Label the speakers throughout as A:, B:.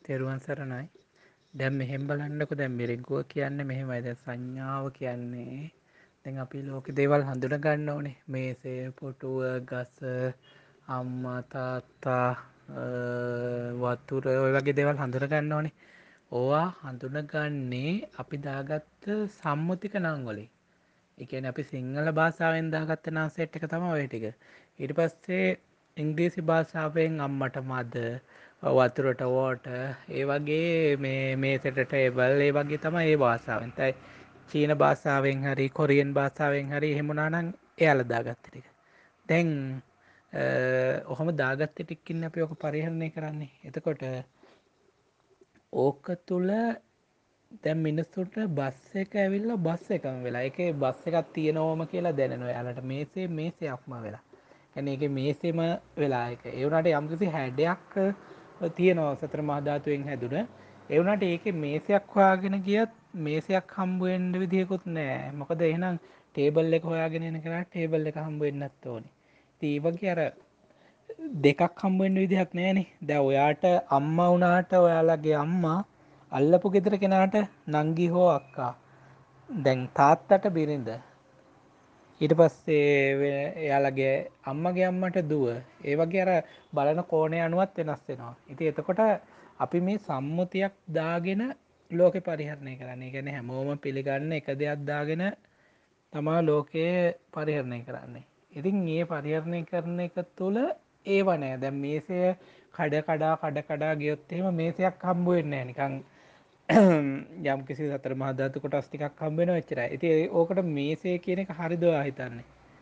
A: තෙරුවන් සරණයි. දැන් මෙහෙම බලන්නකො දැන් මිරිඟුව කියන්නේ මෙහෙමයි. දැන් සංඥාව කියන්නේ දැන් අපි ලෝකේ දේවල් හඳුනා ගන්න ඕනේ. මේසය, පුටුව, ගස, අම්මා, තාත්තා, වතුර ඔය වගේ දේවල් හඳුනා ගන්න ඕනේ. ඕවා හඳුනගන්නේ අපි දාගත්ත සම්මුතික නම් වලින්. ඒ කියන්නේ අපි සිංහල භාෂාවෙන් දාගත්ත නම් සෙට් එක තමයි ඔය ටික. ඊට පස්සේ ඉංග්‍රීසි භාෂාවෙන් අම්මට මද, වතුරට water, ඒ වගේ මේසෙට table, ඒ වගේ තමයි ඒ භාෂාවෙන්. චීන භාෂාවෙන් හරි කොරියන් භාෂාවෙන් හරි එහෙම වුණා නම් එයාලා දාගත්ත ටික. දැන් ඔහොම දාගත්ත ටිකකින් අපි ඔක පරිහරණය කරන්නේ. එතකොට ඕක තුල දැන් මිනිස්සුන්ට බස් එක ඇවිල්ලා බස් එකම වෙලා. ඒකේ බස් එකක් තියෙනවම කියලා දැනෙනවා. එයාලට මේසයක්ම වෙලා. يعني ඒකේ මේසෙම වෙලා ඒක. ඒ වුණාට යම්කිසි හැඩයක් තියෙනවා සතර මහා ධාතුවෙන් හැදුන. ඒ වුණාට ඒකේ මේසයක් හොයාගෙන ගියත් මේසයක් හම්බ වෙන්න විදියකුත් නැහැ. මොකද එහෙනම් ටේබල් එක හොයාගෙන එන කෙනාට ටේබල් එක හම්බ වෙන්නත් ඕනේ. ඉතින් ඒ වගේ අර දෙකක් හම්බ වෙන්න විදිහක් නැහැනේ. දැන් ඔයාට අම්මා වුණාට ඔයාලගේ අම්මා අල්ලපු ගෙදර කෙනාට නංගි හෝ අක්කා. දැන් තාත්තට බිරිඳ. ඊට පස්සේ එයාලගේ අම්මගේ අම්මට දුව. ඒ වගේ අර බලන කෝණය අනුවත් වෙනස් වෙනවා. ඉතින් එතකොට අපි මේ සම්මුතියක් දාගෙන ලෝකේ පරිහරණය කරන්නේ. ඒ කියන්නේ හැමෝම පිළිගන්න එක දෙයක් දාගෙන තමා ලෝකයේ පරිහරණය කරන්නේ. ඉතින් මේ පරිහරණය කරන එක තුළ ඒව නෑ. දැන් මේසය කඩ කඩා ගියොත් එහෙම මේසයක් හම්බ වෙන්නේ නෑ. නිකන් යම් කිසි සතර මහා ධාතු කොටස් ටිකක් හම්බ වෙනවා එච්චරයි. ඉතින් ඕකට මේසය කියන එක හරිද ඔයා හිතන්නේ?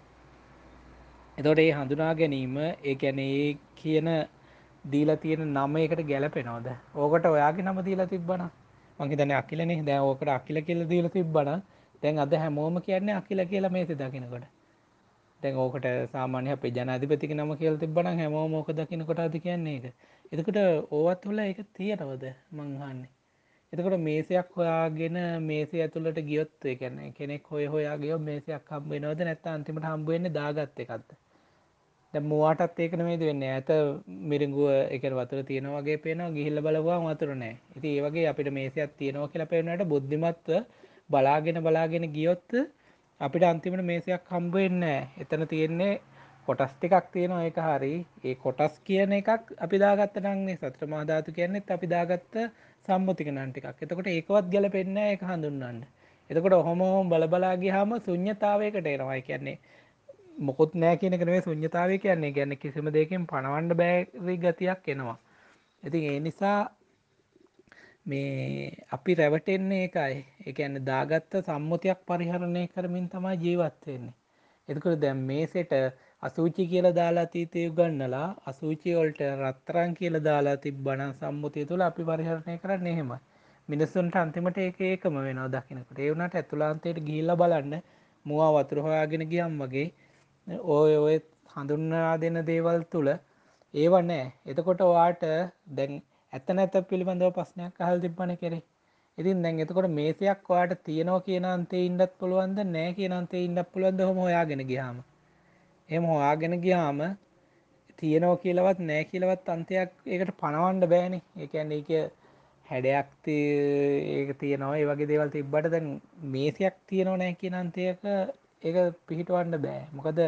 A: එතකොට මේ හඳුනා ගැනීම ඒ කියන්නේ ඒ කියන දීලා තියෙන නම එකට ගැලපෙනවද? ඕකට ඔයාගේ නම දීලා තිබ්බනම් මං හිතන්නේ අකිලනේ. දැන් ඕකට අකිල කියලා දීලා තිබ්බනම් දැන් අද හැමෝම කියන්නේ අකිල කියලා මේසෙ දකින්නකොට. දැන් ඕකට සාමාන්‍ය අපේ ජනාධිපතිගේ නම කියලා තිබ්බනම් හැමෝම ඕක දකින්නකොට අද කියන්නේ ඒක. එතකොට ඕවත් වල ඒක තියෙනවද මං අහන්නේ? එතකොට මේසයක් හොයාගෙන මේසය ඇතුළට ගියොත් ඒ කියන්නේ කෙනෙක් හොයා ගියොත් මේසයක් හම්බ වෙනවද නැත්නම් අන්තිමට හම්බ වෙන්නේ දාගත් එකක්ද? දැන් මුවාටත් ඒක නෙමෙයිද වෙන්නේ. ඈත මිරිඟුව ඒ කියන්නේ වතුර තියෙනවා වගේ පේනවා ගිහිල්ලා බලපුවාම වතුර නැහැ. ඉතින් ඒ වගේ අපිට මේසයක් තියෙනවා කියලා පේනවාට බුද්ධිමත්ව බලාගෙන ගියොත් අපිට අන්තිමට මේසයක් හම්බ වෙන්නේ නැහැ. එතන තියෙන්නේ කොටස් ටිකක් තියෙනවා ඒක හරි. ඒ කොටස් කියන එකක් අපි දාගත්ත නංනේ සතර මහා ධාතු කියන්නේත් අපි දාගත්ත සම්මුතික නම් ටිකක්. එතකොට ඒකවත් ගැලපෙන්නේ නැහැ ඒක හඳුන්වන්න. එතකොට ඔහොම බලා ගියාම ශුන්්‍යතාවයකට එනවා. ඒ කියන්නේ මොකොත් නැහැ කියන එක නෙමෙයි ශුන්්‍යතාවය කියන්නේ. කියන්නේ කිසිම දෙයකින් පණවන්න බැරි ගතියක් එනවා. ඉතින් ඒ නිසා මේ අපි රැවටෙන්නේ ඒකයි. ඒ කියන්නේ දාගත්ත සම්මුතියක් පරිහරණය කරමින් තමයි ජීවත් වෙන්නේ. එතකොට දැන් මේසෙට අසුචි කියලා දාලා තීතේ උගන්නලා අසුචි වලට රත්තරන් කියලා දාලා තිබ්බනම් සම්මුතිය තුළ අපි පරිහරණය කරන්නේ එහෙමයි. මිනිස්සුන්ට අන්තිමට ඒක ඒකම වෙනවා දකින්නකොට. ඒ වුණාට ඇතුළාන්තයට ගිහිල්ලා බලන්න මුවා වතුර හොයාගෙන ගියම් වගේ ඔය හඳුන්වා දෙන දේවල් තුළ ඒව නැහැ. එතකොට ඔයාට දැන් ඇත්ත නැත්ත පිළිබඳව ප්‍රශ්නයක් අහලා තිබ්බනේ කෙරේ. ඉතින් දැන් එතකොට මේසයක් ඔයාට තියෙනවා කියන අන්තේ ඉන්නත් පුළුවන්ද නැහැ කියන අන්තේ ඉන්නත් පුළුවන්ද ඔහොම හොයාගෙන ගියාම. එහෙම හොයාගෙන ගියාම තියෙනවා කියලාවත් නැහැ කියලාවත් අන්තයක් ඒකට පණවන්න බෑනේ. ඒ කියන්නේ ඒක හැඩයක් ඒක තියෙනවා ඒ වගේ දේවල් තිබ්බට දැන් මේසයක් තියෙනව නැහැ කියන අන්තයක ඒක පිහිටවන්න බෑ. මොකද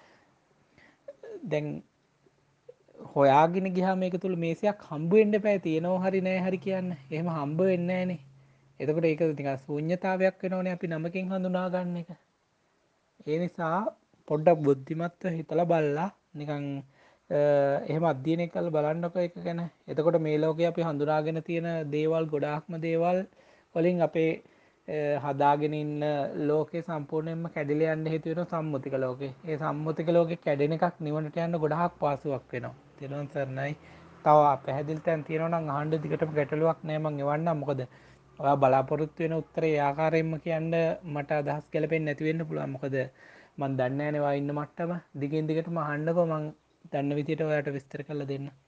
A: දැන් හොයාගෙන ගියාම මේක තුල මේසයක් හම්බ වෙන්න එපා තියෙනවා හරි නැහැ හරි කියන්න. එහෙම හම්බ වෙන්නේ නැහනේ. එතකොට ඒක නිකන් ශූන්‍යතාවයක් වෙනවනේ අපි නමකින් හඳුනා ගන්න එක. ඒ නිසා පොඩ්ඩක් බුද්ධිමත්ව හිතලා බලලා නිකන් එහෙම අධ්‍යයනය කරලා බලන්නකො ඒක ගැන. එතකොට මේ ලෝකේ අපි හඳුනාගෙන තියෙන දේවල් ගොඩාක්ම දේවල් වලින් අපේ හදාගෙන ඉන්න ලෝකේ සම්පූර්ණයෙන්ම කැඩිලා යන්න හේතු වෙන සම්මුතික ලෝකේ. ඒ සම්මුතික ලෝකේ කැඩෙන එකක් නිවනට යන්න ගොඩාක් පහසුවක් වෙනවා. තේරුම් සරණයි. තව පැහැදිලි තැන් තියෙනවා නම් අහන්න දිගටම ගැටලුවක් නෑ මං එවන්නම්. මොකද ඔයා බලාපොරොත්තු වෙන උත්තරේ ඒ ආකාරයෙන්ම කියන්න මට අදහස් ගැලපෙන්නේ නැති වෙන්න පුළුවන්. මොකද මං දන්නේ නැනේ ඔයා ඉන්න මට්ටම. දිගින් දිගටම අහන්නකෝ මං දන්න විදියට ඔයාට විස්තර කරලා දෙන්න.